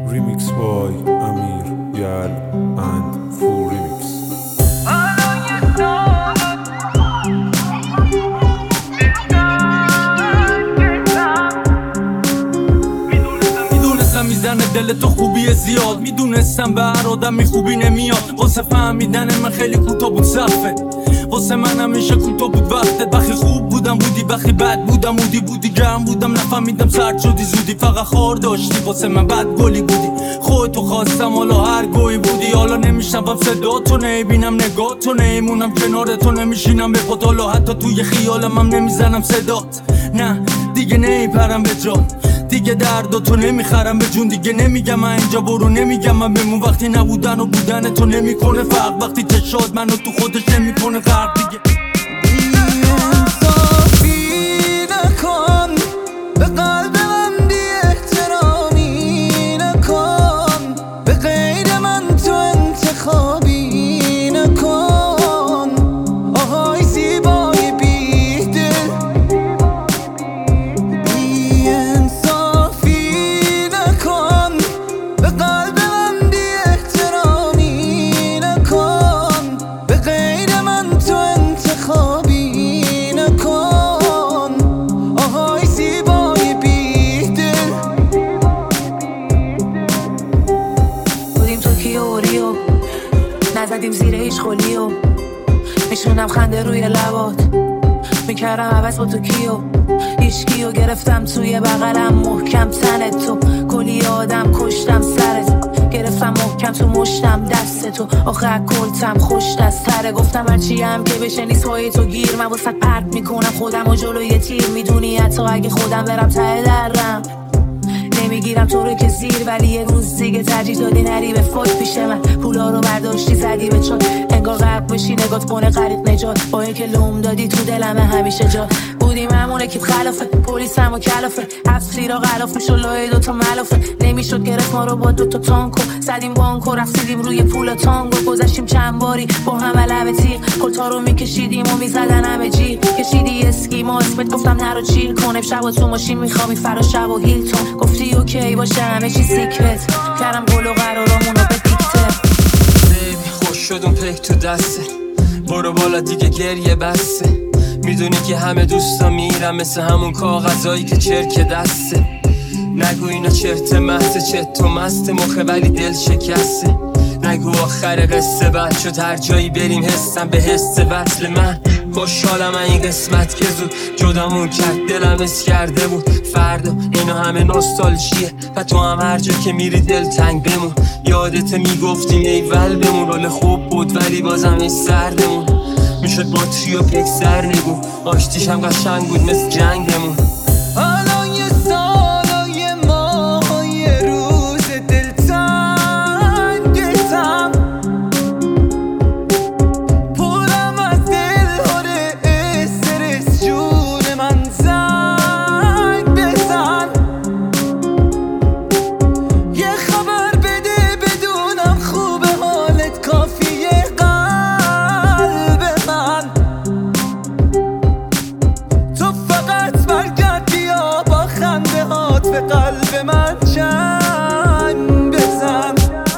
Remix by Amir Yal and Full Remix. میدونستم میزنه دل تو خوبی زیاد، میدونستم به هر آدمی خوبی نمیاد. واسه فهمیدن من خیلی کوتاه بود صفه، واسه من همیشه کوتاه بود وقتت. وقتی خوب بودم بودی، وقتی بد بودم بودی گرم بودم نفهمیدم سرد شدی زودی. فقط خار داشتی واسه من بد گلی بودی، خودتو خواستم حالا هر گوی بودی. حالا نمیشنوم صدا تو، نمیبینم نگاه تو، نمیمونم کنار تو، نمیشینم به پات. حالا حتی توی خیالم هم نمیزنم صدات. نه دیگه نمیپرم به جا، دیگه درداتو نمیخرم به جون. دیگه نمیگم من اینجا برو، نمیگم من بمون. وقتی نبودن و بودن تو نمیکنه فرق، وقتی چشات منو تو خودش نمیکنه غرق. دیگه بی‌انصافی نکن، به قلب من بی احترامی نکن، به غیر من تو انتخابی نکن. آهای زیبای بی‌دل، بی‌انصافی نکن، به قلب من بی احترامی نکن، به غیر من تو انتخابی نکن. آهای زیبای بی‌دل. بودیم تو کیوریو، نزدیم زیر هیچ خلیو، میشونم خنده روی لبات، میکردم عوض با تو کیو. هیچ کیو گرفتم توی بغلم، محکم تن تو، کلی آدم کشتم سرت، گرفتم محکم تو مشتم دست تو. آخه کلتم خوش دستره، گفتم هرچی هم که بشه نیست پای تو گیر. من واسه پرت میکنم خودم و جلوی تیر، میدونی حتی اگه خودم برم ته درم نمیگیرم تو رو که زیر. ولی یه روز دیگه ترجیح دادی نری به فوت پیش من، پولا رو برداشتی زدی به چات، انگار غرق بشی نگات کنه غریق نجات. با اینکه لوم دادی تو دلمه همیشه جا بودیم همونه که خلافه، پلیس هم و کلافه، هفت را غلاف میشو لای دوتا ملافه. نمیشد گرفت ما رو با دوتا تانکو، زدیم بانکو رفتیدیم روی پولا تانگو. گذشتیم چند باری با هم لب تیغ، کلتا رو میکشیدیم و میزدن همه جیغ. کشیدی اسکیما اسمت گفتم نرو چیل کن، شب تو ماشین میخوام فرا شب و هیلتون. گفتی اوکی باشه همه چی سیکرت، کردم قول و قرارامونو به دیکته. بیبی خوش شد اون پیک تو دسته، برو بالا دیگه گریه بسته. میدونی که همه دوستا میرم مثل همون کاغذایی که چرک دسته. نگو اینا چرت محض چت و مست مخه ولی دل شکسته. نگو آخر قصه بد شد هر جایی بریم حسم به حس وصل. من خوشحالم این قسمت که زود جدامون کرد، دلم حس کرده بود فردا اینا همه نوستالژیه. و تو هم هر جا که میری دل تنگ بمون، یادت میگفتیم ایول بمون. رول خوب بود ولی بازم این سردمون، میشد باتری و پکسر نگو، آشتیش هم قشنگ بود مثل جنگمون. الان یه سال و یه ماه و یه روز دلتنگتم، پرم از دلهاره استرس. جون من زنگ بزن، یه خبر بده بدونم خوبه حالت، کافیه قلب من. تو فقط برگرد بیا با خنده هات به قلب من چنگ بزن.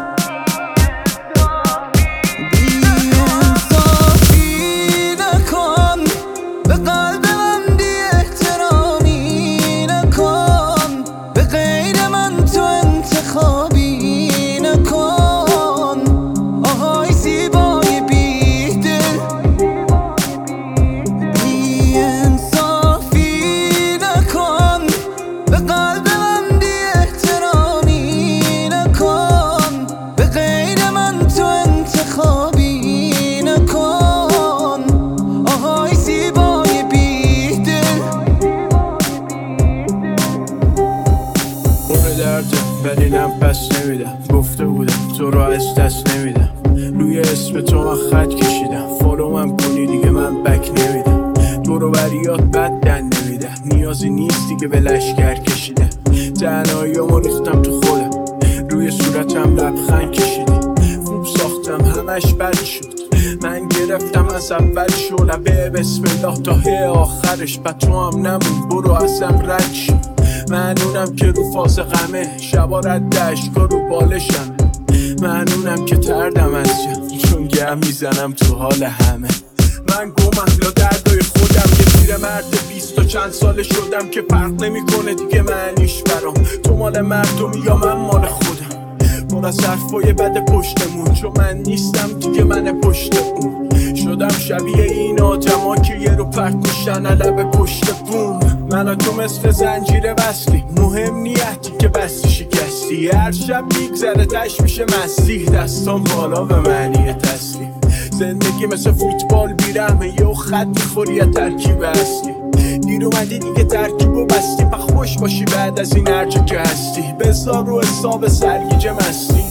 بی‌انصافی نکن، به قلب من بی احترامی نکن، به غیر من تو انتخابی نکن. آهای زیبای بی‌دل، بی‌انصافی نکن، به قلب من بی احترامی نکن، به غیر من تو انتخابی نکن. آهای زیبای بی‌دل. پر درده ولی نم پس نمیدم، گفته بودم تو رو از دست نمیدم. روی اسم تو من خط کشیدم، فالو من کنی دیگه من بک نمیدم. دورو بریات بد دن نمیدم، نیازی نیست دیگه به لشگر کشیدم. تنهاییامو ریختم تو خودم، روی صورتم لبخند کشیدی. خوب ساختم همش بد شد، من گرفتم از اول شلبه بسم الله تا آخرش. و تو هم نمون برو ازم رد شد. منونم که رو فاز غمه، شبا رد دشکا رو بالشم. منونم که تردم از جم، چون گم میزنم تو حال همه. من گمم لا دردای خودم، یه پیر مرد 20 و چند ساله شدم که فرق نمیکنه دیگه معنیش برام. تو مال مردمی یا من مال خودم، پر از حرفای بد پشتمون، چون من نیستم دیگه من پشت اون. شدم شبیه این آدما که یه رو پرت میشن لب پشت بوم. من و تو مثل زنجیره وصلی، مهم نیتی که بستی شکستی. هر شب میگذره تش میشه مستی، دستان بالا به معنی تسلیم. زندگی مثل فوتبال بیرمه، یه خط میخوری یا ترکیب هستی. دیر اومدی دیگه ترکیب و بستی، پا خوش باشی بعد از این هرچه که هستی. بذار رو حساب سرگیجه مستی.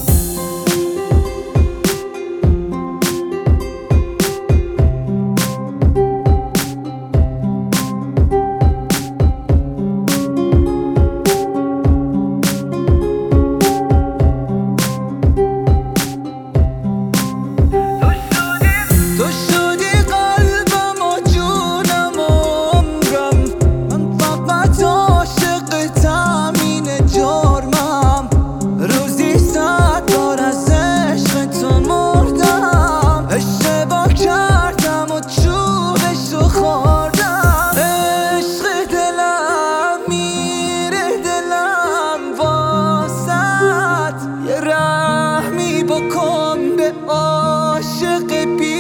عاشق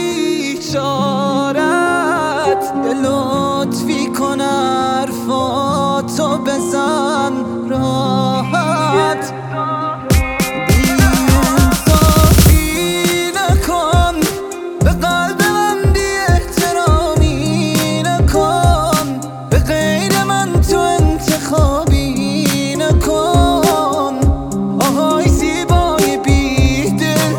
بیچارت لطفی کن حرفاتو بزن راحت. بی‌انصافی نکن به قلب من، بی احترامی نکن به غیر من، تو انتخابی نکن. آهای زیبای بیدل،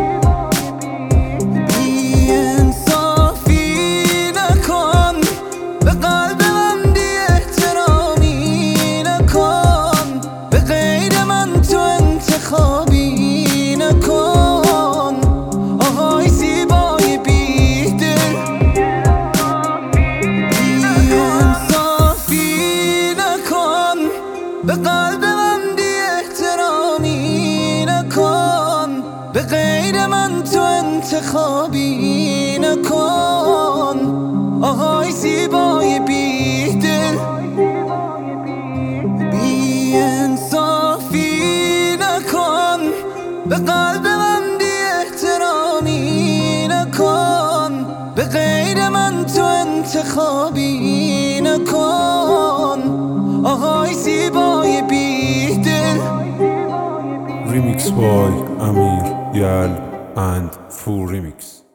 بی‌انصافی نکن به قلب من، بی احترامی نکن به غیر من، تو انتخابی نکن. آهای زیبای بیدل، بی‌انصافی نکن به قلب من، بی احترامی نکن به غیر من، تو انتخابی نکن. آهای زیبای بیدل، بی‌انصافی نکن به قلب من، بی احترامی نکن به غیر من، تو انتخابی نکن. آهای زیبای بیدل. Remix by Amir, Yal and Full Remix.